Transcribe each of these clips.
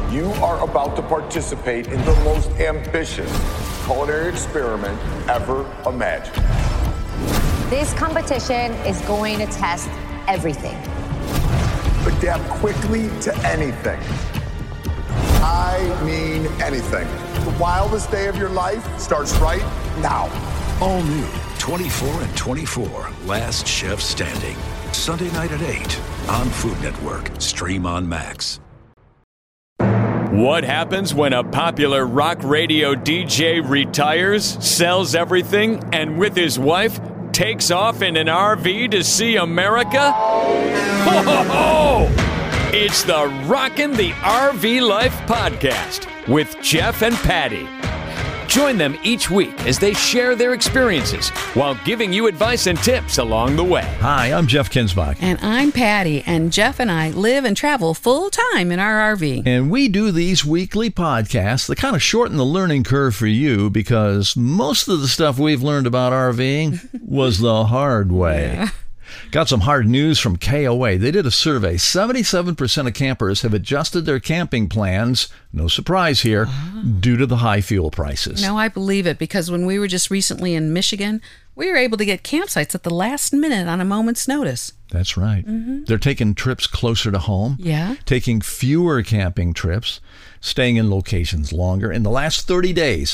You are about to participate in the most ambitious culinary experiment ever imagined. This competition is going to test everything. Adapt quickly to anything. I mean anything. The wildest day of your life starts right now. All new 24 and 24, Last Chef Standing. Sunday night at 8 on Food Network. Stream on Max. What happens when a popular rock radio DJ retires, sells everything, and with his wife takes off in an RV to see America? Ho, ho, ho! It's the Rockin' the RV Life podcast with Jeff and Patty. Join them each week as they share their experiences while giving you advice and tips along the way. Hi, I'm Jeff Kinsbach. And I'm Patty, and Jeff and I live and travel full-time in our RV. And we do these weekly podcasts that kind of shorten the learning curve for you because most of the stuff we've learned about RVing was the hard way. Yeah. Got some hard news from KOA. They did a survey. 77% of campers have adjusted their camping plans, no surprise here, due to the high fuel prices. No, I believe it, because when we were just recently in Michigan, we were able to get campsites at the last minute on a moment's notice. That's right. They're taking trips closer to home, taking fewer camping trips, staying in locations longer. In the last 30 days,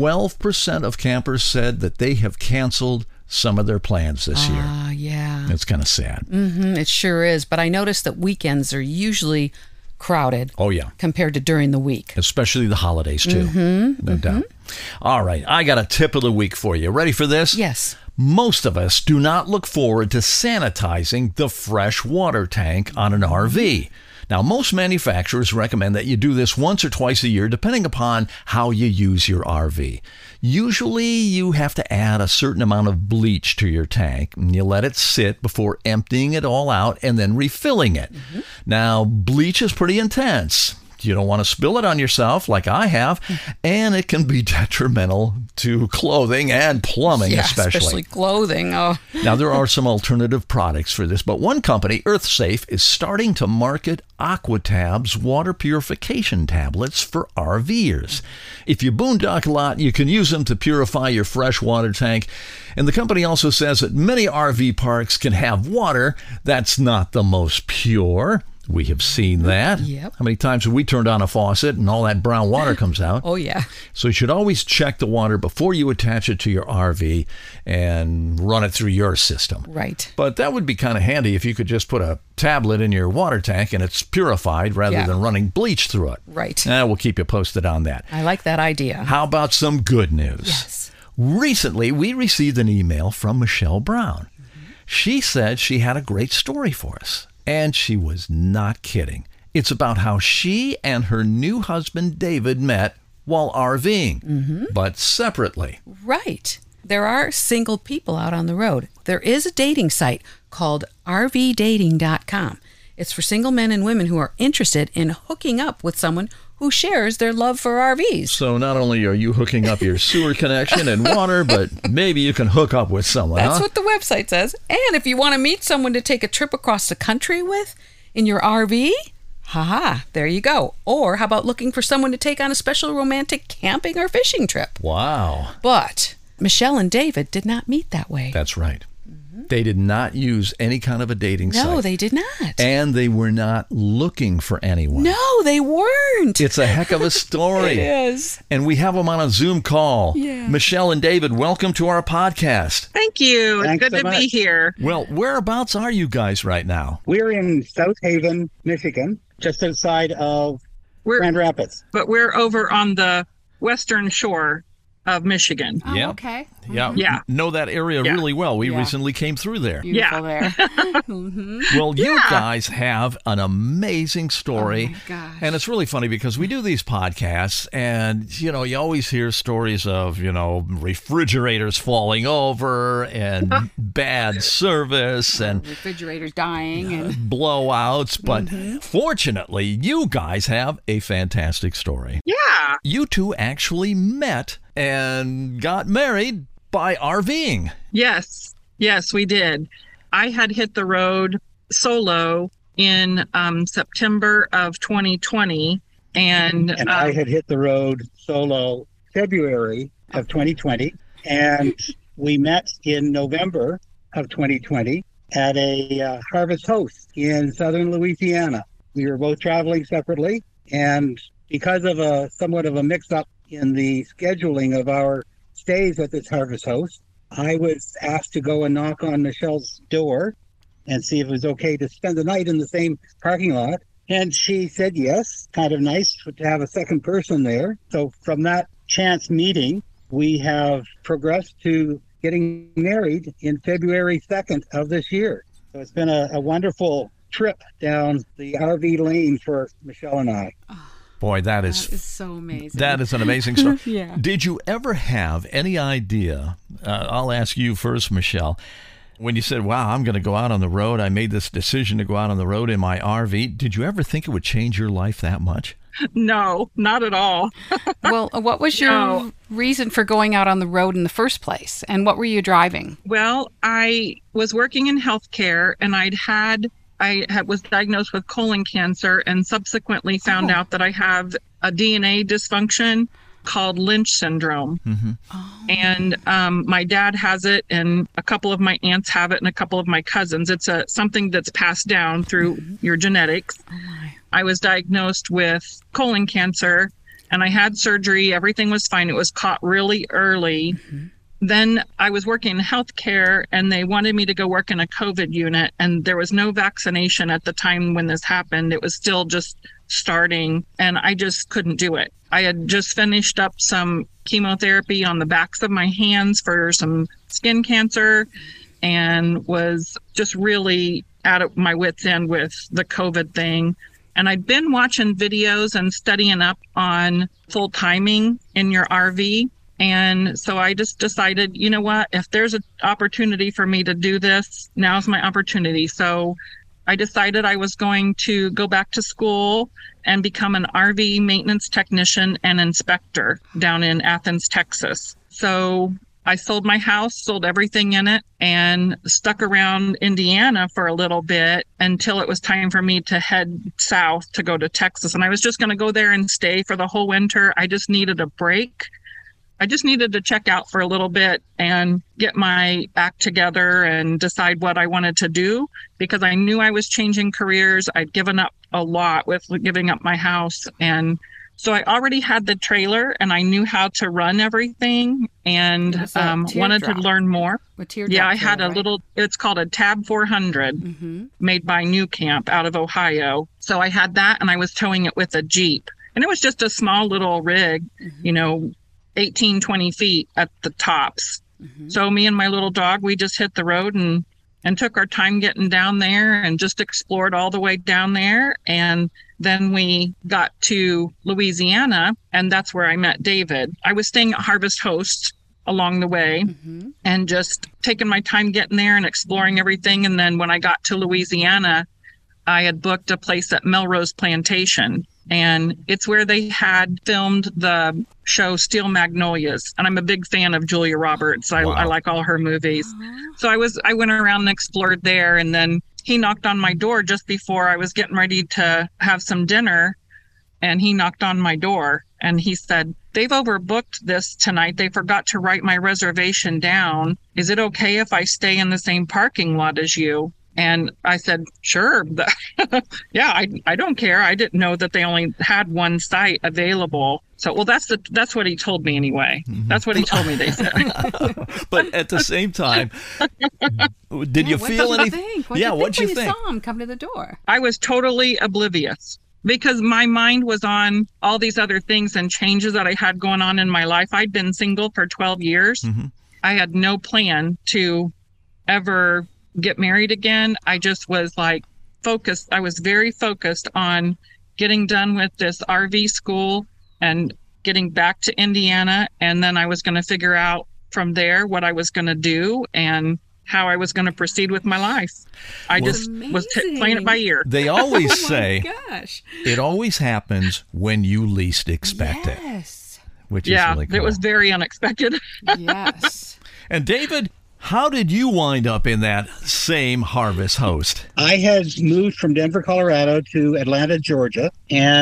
12% of campers said that they have canceled some of their plans this year. Yeah. It's kind of sad. It sure is. But I noticed that weekends are usually crowded. Oh, yeah. Compared to during the week. Especially the holidays, too. No doubt. All right. I got a tip of the week for you. Ready for this? Yes. Most of us do not look forward to sanitizing the fresh water tank on an RV. Now, most manufacturers recommend that you do this once or twice a year, depending upon how you use your RV. Usually, you have to add a certain amount of bleach to your tank, and you let it sit before emptying it all out and then refilling it. Now, bleach is pretty intense. You don't want to spill it on yourself like I have, and it can be detrimental to clothing and plumbing, especially clothing. Oh. Now, there are some alternative products for this, but one company, EarthSafe, is starting to market Aquatabs water purification tablets for RVers. If you boondock a lot, you can use them to purify your fresh water tank. And the company also says that many RV parks can have water that's not the most pure. We have seen that. Yep. How many times have we turned on a faucet and all that brown water comes out? Oh, yeah. So you should always check the water before you attach it to your RV and run it through your system. Right. But that would be kind of handy if you could just put a tablet in your water tank and it's purified rather than running bleach through it. Right. We'll keep you posted on that. I like that idea. How about some good news? Yes. Recently, we received an email from Michelle Brown. She said she had a great story for us. And she was not kidding. It's about how she and her new husband, David, met while RVing, but separately. Right. There are single people out on the road. There is a dating site called RVdating.com. It's for single men and women who are interested in hooking up with someone who shares their love for RVs. So not only are you hooking up your sewer connection and water, but maybe you can hook up with someone, That's what the website says. And if you want to meet someone to take a trip across the country with in your RV, there you go. Or how about looking for someone to take on a special romantic camping or fishing trip? Wow. But Michelle and David did not meet that way. That's right. They did not use any kind of a dating site. No, they did not. And they were not looking for anyone. No, they weren't. It's a heck of a story. It is. And we have them on a Zoom call. Yeah. Michelle and David, welcome to our podcast. Thank you. Thanks it's good so to much. be here. Well, whereabouts are you guys right now? We're in South Haven, Michigan, just outside of Grand Rapids. But we're over on the western shore of Michigan. Oh, Yeah. okay. Yeah. Yeah. Know that area Yeah. really well. We Yeah. recently came through there. Beautiful there. Well, you guys have an amazing story. Oh, my gosh. And it's really funny because we do these podcasts and, you always hear stories of, refrigerators falling over and bad service and refrigerators dying and blowouts. But fortunately, you guys have a fantastic story. Yeah. You two actually met and got married by RVing. Yes, we did. I had hit the road solo in September of 2020, And I had hit the road solo February of 2020. And we met in November of 2020 at a Harvest Host in southern Louisiana. We were both traveling separately. And because of somewhat of a mix-up in the scheduling of our stays at this Harvest Host, I was asked to go and knock on Michelle's door and see if it was okay to spend the night in the same parking lot. And she said yes, kind of nice to have a second person there. So from that chance meeting, we have progressed to getting married in February 2nd of this year. So it's been a wonderful trip down the RV lane for Michelle and I. Boy, that is so amazing. That is an amazing story. Yeah. Did you ever have any idea, I'll ask you first, Michelle, when you said, wow, I'm going to go out on the road, I made this decision to go out on the road in my RV, did you ever think it would change your life that much? No, not at all. Well, what was your reason for going out on the road in the first place? And what were you driving? Well, I was working in healthcare, and I was diagnosed with colon cancer and subsequently found out that I have a DNA dysfunction called Lynch syndrome. Mm-hmm. And my dad has it, and a couple of my aunts have it, and a couple of my cousins. It's something that's passed down through your genetics. I was diagnosed with colon cancer, and I had surgery. Everything was fine. It was caught really early. Then I was working in healthcare, and they wanted me to go work in a COVID unit, and there was no vaccination at the time when this happened. It was still just starting, and I just couldn't do it. I had just finished up some chemotherapy on the backs of my hands for some skin cancer, and was just really out of my wits' end with the COVID thing. And I'd been watching videos and studying up on full timing in your RV. And so I just decided, you know what, if there's an opportunity for me to do this, now's my opportunity. So I decided I was going to go back to school and become an RV maintenance technician and inspector down in Athens, Texas. So I sold my house, sold everything in it, and stuck around Indiana for a little bit until it was time for me to head south to go to Texas. And I was just going to go there and stay for the whole winter. I just needed a break. I just needed to check out for a little bit and get my act together and decide what I wanted to do, because I knew I was changing careers. I'd given up a lot with giving up my house. And so I already had the trailer, and I knew how to run everything, and wanted to learn more. Yeah, I had a little, it's called a Tab 400 made by New Camp out of Ohio. So I had that, and I was towing it with a Jeep. And it was just a small little rig, 18, 20 feet at the tops. So me and my little dog, we just hit the road and took our time getting down there and just explored all the way down there. And then we got to Louisiana, and that's where I met David. I was staying at Harvest Host along the way and just taking my time getting there and exploring everything. And then when I got to Louisiana, I had booked a place at Melrose Plantation. And it's where they had filmed the show Steel Magnolias. And I'm a big fan of Julia Roberts. I like all her movies. So I went around and explored there. And then he knocked on my door just before I was getting ready to have some dinner. And he knocked on my door and he said, "They've overbooked this tonight. They forgot to write my reservation down. Is it okay if I stay in the same parking lot as you?" And I said, sure. Yeah, I don't care. I didn't know that they only had one site available. So, well, that's what he told me anyway. That's what he told me, they said. But at the same time, did you feel anything? What'd you think when you saw him come to the door? I was totally oblivious because my mind was on all these other things and changes that I had going on in my life. I'd been single for 12 years. I had no plan to ever get married again. I just was like focused. I was very focused on getting done with this RV school and getting back to Indiana. And then I was going to figure out from there what I was going to do and how I was going to proceed with my life. I just was playing it by ear. They always say, it always happens when you least expect it. Which is really cool. It was very unexpected. Yes. And David, how did you wind up in that same Harvest Host? I had moved from Denver, Colorado to Atlanta, Georgia, and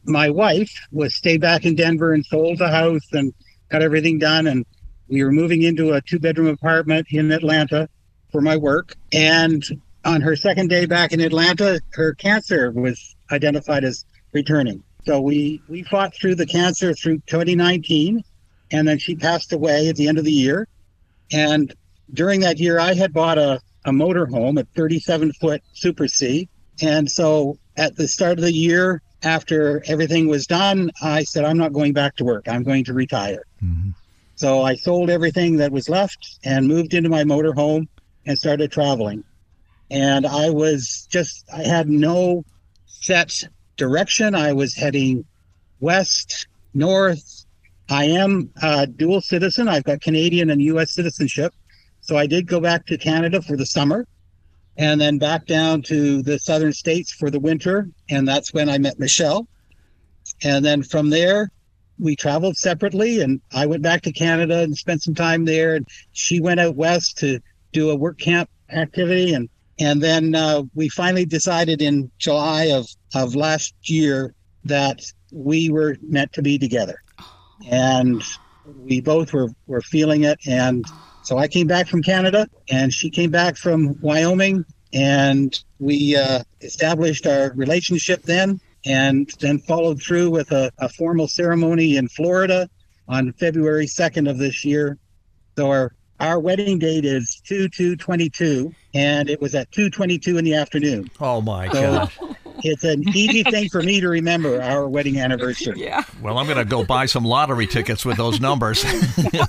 my wife stayed back in Denver and sold the house and got everything done. And we were moving into a 2-bedroom apartment in Atlanta for my work. And on her second day back in Atlanta, her cancer was identified as returning. So we fought through the cancer through 2019, and then she passed away at the end of the year. And during that year, I had bought a motorhome, a 37-foot Super C. And so at the start of the year, after everything was done, I said, I'm not going back to work. I'm going to retire. Mm-hmm. So I sold everything that was left and moved into my motorhome and started traveling. And I had no set direction. I was heading west, north. I am a dual citizen. I've got Canadian and U.S. citizenship. So I did go back to Canada for the summer and then back down to the southern states for the winter. And that's when I met Michelle. And then from there, we traveled separately, and I went back to Canada and spent some time there. And she went out west to do a work camp activity. And then we finally decided in July of last year that we were meant to be together. And we both were feeling it. And so I came back from Canada and she came back from Wyoming, and we established our relationship then, and then followed through with a formal ceremony in Florida on February 2nd of this year. So our wedding date is 2/2/22, and it was at 2:22 in the afternoon. Oh my God. It's an easy thing for me to remember, our wedding anniversary. Yeah. Well, I'm going to go buy some lottery tickets with those numbers. Oh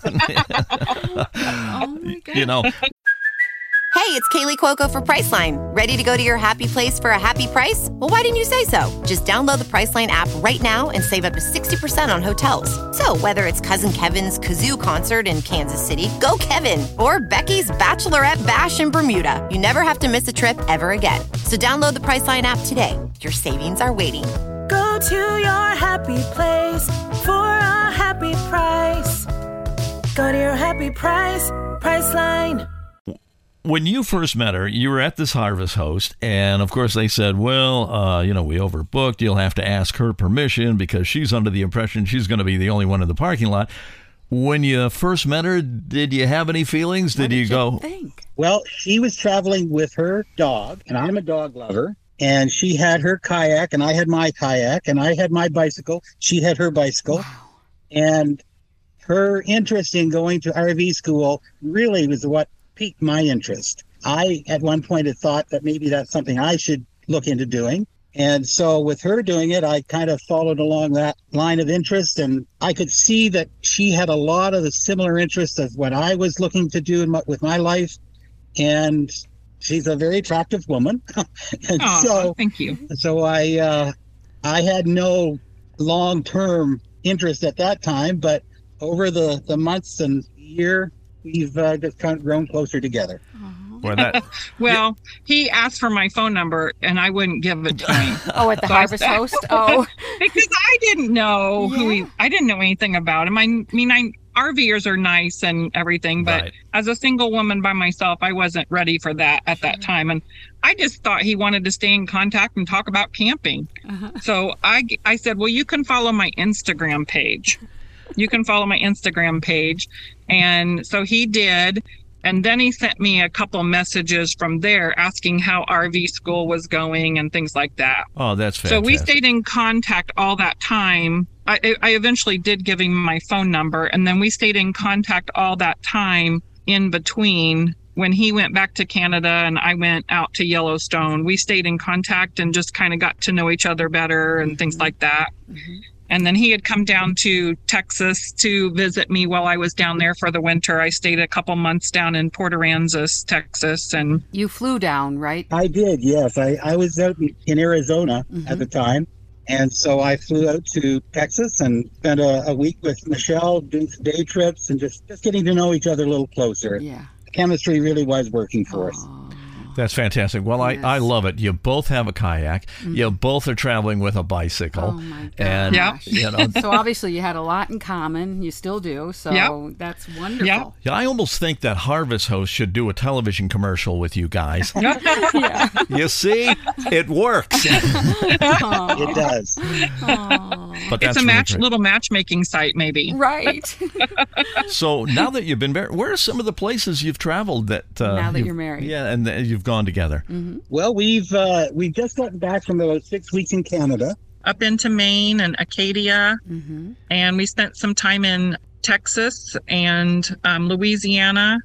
my God. You know. Hey, it's Kaylee Cuoco for Priceline. Ready to go to your happy place for a happy price? Well, why didn't you say so? Just download the Priceline app right now and save up to 60% on hotels. So whether it's Cousin Kevin's Kazoo Concert in Kansas City, go Kevin, or Becky's Bachelorette Bash in Bermuda, you never have to miss a trip ever again. So download the Priceline app today. Your savings are waiting. Go to your happy place for a happy price. Go to your happy price, Priceline. When you first met her, you were at this Harvest Host, and of course they said, well, we overbooked. You'll have to ask her permission because she's under the impression she's going to be the only one in the parking lot. When you first met her, did you have any feelings? Did you go? Well, she was traveling with her dog, and I'm a dog lover, and she had her kayak, and I had my kayak, and I had my bicycle. She had her bicycle. Wow. And her interest in going to RV school really was what piqued my interest. I, at one point, had thought that maybe that's something I should look into doing. And so with her doing it, I kind of followed along that line of interest, and I could see that she had a lot of the similar interests of what I was looking to do with my life. And she's a very attractive woman. Thank you. So I had no long-term interest at that time, but over the months and year, we've just kind of grown closer together. Well, he asked for my phone number and I wouldn't give it to him. Oh, at the Harvest Host? Oh. Because I didn't know I didn't know anything about him. I mean, RVers are nice and everything, but as a single woman by myself, I wasn't ready for that at that time. And I just thought he wanted to stay in contact and talk about camping. So I said, well, you can follow my Instagram page. And so he did. And then he sent me a couple messages from there asking how RV school was going and things like that. Oh, that's fantastic. So we stayed in contact all that time. I eventually did give him my phone number, and then we stayed in contact all that time in between. When he went back to Canada and I went out to Yellowstone, we stayed in contact and just kind of got to know each other better and things like that. Mm-hmm. And then he had come down to Texas to visit me while I was down there for the winter. I stayed a couple months down in Port Aransas, Texas. And you flew down, right? I did, yes. I was out in Arizona at the time. And so I flew out to Texas and spent a week with Michelle, doing some day trips and just getting to know each other a little closer. Yeah. The chemistry really was working for us. That's fantastic. Well, Yes. I love it. You both have a kayak. You both are traveling with a bicycle. Oh, my And, gosh. you know, So obviously you had a lot in common. You still do. So Yep. that's wonderful. Yep. yeah, I almost think that Harvest Host should do a television commercial with you guys. Yeah. You see, it works. It does. But It's that's a really great. little matchmaking site, maybe. Right. So now that you've been married, where are some of the places you've traveled that Now that you've- you're married. Yeah, and that you've gone together. Well, we've just gotten back from about 6 weeks in Canada. Up into Maine and Acadia, and we spent some time in Texas and Louisiana,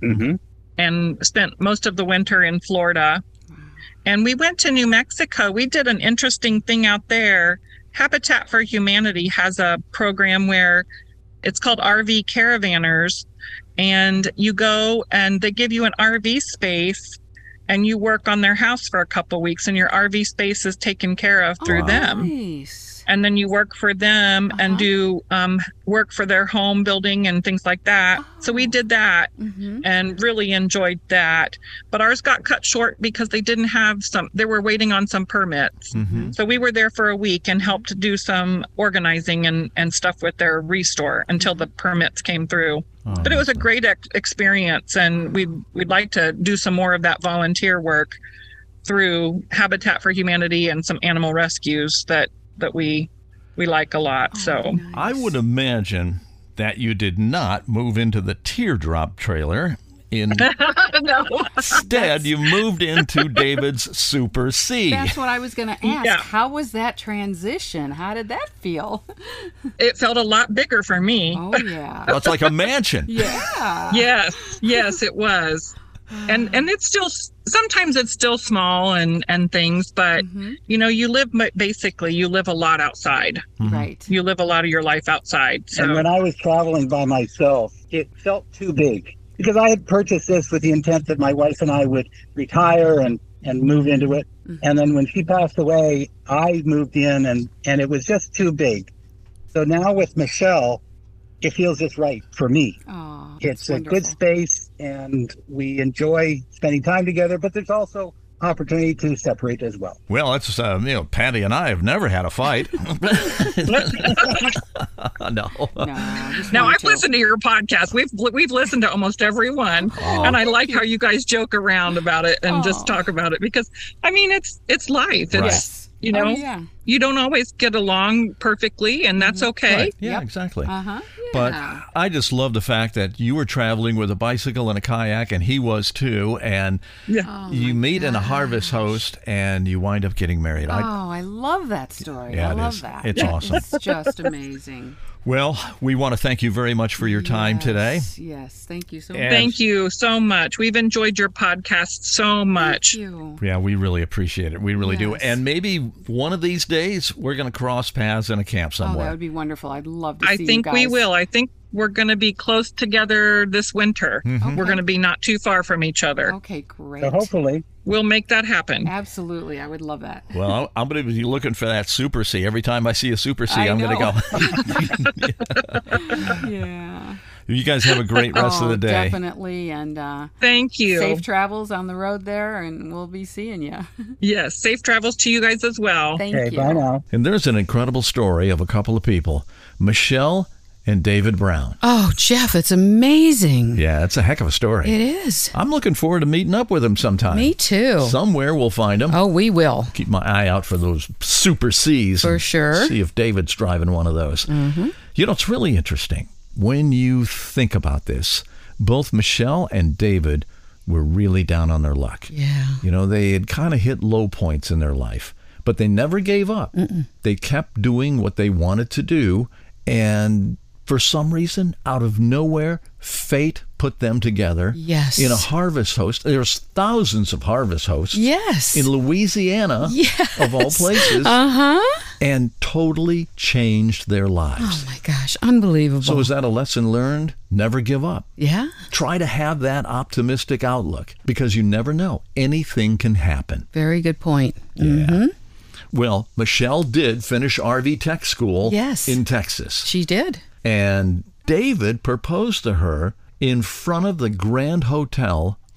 and spent most of the winter in Florida. And we went to New Mexico. We did an interesting thing out there. Habitat for Humanity has a program where it's called RV Caravanners, and you go and they give you an RV space and you work on their house for a couple weeks, and your RV space is taken care of through them. Nice. And then you work for them and do work for their home building and things like that. So we did that and really enjoyed that. But ours got cut short because they didn't have they were waiting on some permits. So we were there for a week and helped do some organizing and stuff with their restore until the permits came through. But it was a great experience, and we'd like to do some more of that volunteer work through Habitat for Humanity and some animal rescues that we like a lot. So I would imagine that you did not move into the teardrop trailer. no. Instead, you moved into David's Super C. That's what I was going to ask. Yeah. How was that transition? How did that feel? It felt a lot bigger for me. Oh, yeah. Well, it's like a mansion. Yeah. Yes, it was. And it's still, sometimes it's still small and things, but you live a lot outside. Right. You live a lot of your life outside. So And when I was traveling by myself, it felt too big because I had purchased this with the intent that my wife and I would retire and move into it. And then when she passed away, I moved in and it was just too big. So now with Michelle, it feels just right for me. Oh, It's a good space and we enjoy spending time together, but there's also opportunity to separate as well. Well, it's Patty and I have never had a fight. No. Now I've listened to your podcast. We've listened to almost every one, and I like how you guys joke around about it and just talk about it because I mean it's life. It's, Yes. You know, Oh, yeah. you don't always get along perfectly, and that's okay. Right. Yeah, exactly. Uh-huh. But Yeah. I just love the fact that you were traveling with a bicycle and a kayak, and he was too, and you meet in a Harvest Host, and you wind up getting married. I love that story. Yeah, I it love is. that. It's awesome. It's just amazing. Well, we want to thank you very much for your time today. Yes, thank you so much. And- Thank you so much. We've enjoyed your podcast so much. Thank you. Yeah, we really appreciate it. We really do. Yes. And maybe one of these days we're going to cross paths in a camp Oh, that somewhere. would be wonderful. I'd love to see I you think guys. we will. I think we're going to be close together this winter. We're going to be not too far from each other. Okay, great. So hopefully, We'll make that happen. Absolutely. I would love that. Well, I'm going to be looking for that Super C. Every time I see a Super C, I I'm going know. to go. Yeah. You guys have a great rest of the day. Definitely. And Thank you. safe travels on the road there, and we'll be seeing you. Yes, safe travels to you guys as well. Thank okay, you. bye now. And there's an incredible story of a couple of people, Michelle and David Brown. Oh, Jeff, it's amazing. Yeah, it's a heck of a story. It is. I'm looking forward to meeting up with them sometime. Me too. Somewhere we'll find them. Oh, we will. Keep my eye out for those Super Cs. For and sure. See if David's driving one of those. Mm-hmm. You know, it's really interesting. When you think about this, both Michelle and David were really down on their luck. Yeah. You know, they had kind of hit low points in their life, but they never gave up. They kept doing what they wanted to do, and for some reason, out of nowhere, fate put them together. Yes. In a Harvest Host. There's thousands of Harvest Hosts. Yes. In Louisiana, Yes. of all places. Uh-huh. And totally changed their lives. Oh, my gosh. Unbelievable. So is that a lesson learned? Never give up. Yeah. Try to have that optimistic outlook because you never know. Anything can happen. Very good point. Yeah. Well, Michelle did finish RV Tech School Yes. in Texas. She did. And David proposed to her in front of the Grand Hotel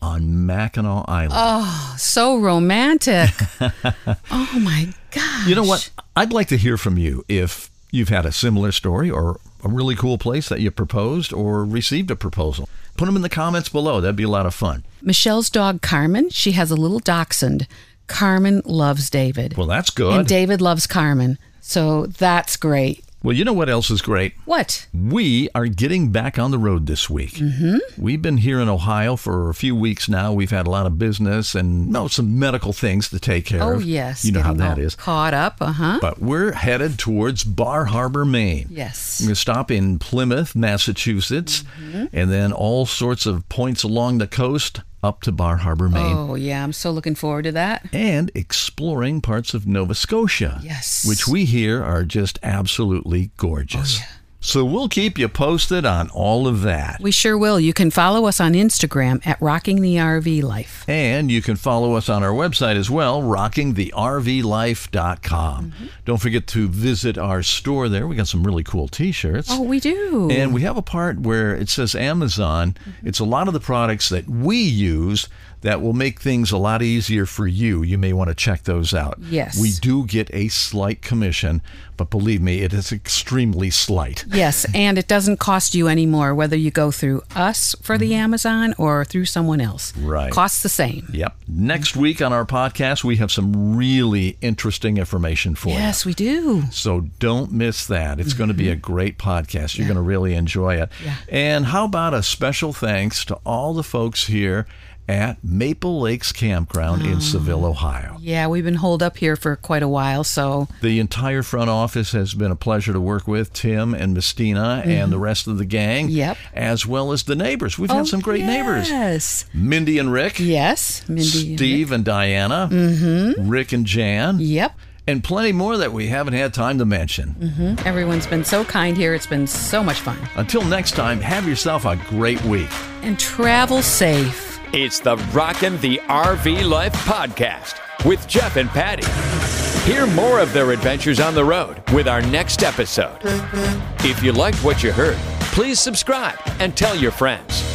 on Mackinac Island. Oh, so romantic. Oh, my gosh. You know what? I'd like to hear from you if you've had a similar story or a really cool place that you proposed or received a proposal. Put them in the comments below. That'd be a lot of fun. Michelle's dog, Carmen, she has a little dachshund. Carmen loves David. Well, that's good. And David loves Carmen. So that's great. Well, you know what else is great? What? We are getting back on the road this week. Mm-hmm. We've been here in Ohio for a few weeks now. We've had a lot of business and some medical things to take care of. Oh, yes. You know how that is. Caught up, But we're headed towards Bar Harbor, Maine. Yes. We're going to stop in Plymouth, Massachusetts, and then all sorts of points along the coast up to Bar Harbor, Maine. Oh, yeah. I'm so looking forward to that. And exploring parts of Nova Scotia. Yes. Which we hear are just absolutely gorgeous. Oh, yeah. So we'll keep you posted on all of that. We sure will. You can follow us on Instagram at Rocking the RV Life. And you can follow us on our website as well, rockingthervlife.com. Don't forget to visit our store there. We got some really cool t-shirts. Oh, we do. And we have a part where it says Amazon. It's a lot of the products that we use that will make things a lot easier for you. You may want to check those out. Yes. We do get a slight commission, but believe me, it is extremely slight. Yes, and it doesn't cost you any more whether you go through us for the Amazon or through someone else. Right. Costs the same. Yep. Next week on our podcast, we have some really interesting information for you. Yes, we do. So don't miss that. It's going to be a great podcast. You're going to really enjoy it. Yeah. And how about a special thanks to all the folks here at Maple Lakes Campground in Seville, Ohio. Yeah, we've been holed up here for quite a while, so... The entire front office has been a pleasure to work with, Tim and Mistina and the rest of the gang. Yep. As well as the neighbors. We've had some great neighbors. Yes. Mindy and Rick. Yes. Mindy Steve and Diana. Rick and Jan. Yep. And plenty more that we haven't had time to mention. Everyone's been so kind here. It's been so much fun. Until next time, have yourself a great week. And travel safe. It's the Rockin' the RV Life podcast with Jeff and Patty. Hear more of their adventures on the road with our next episode. If you liked what you heard, please subscribe and tell your friends.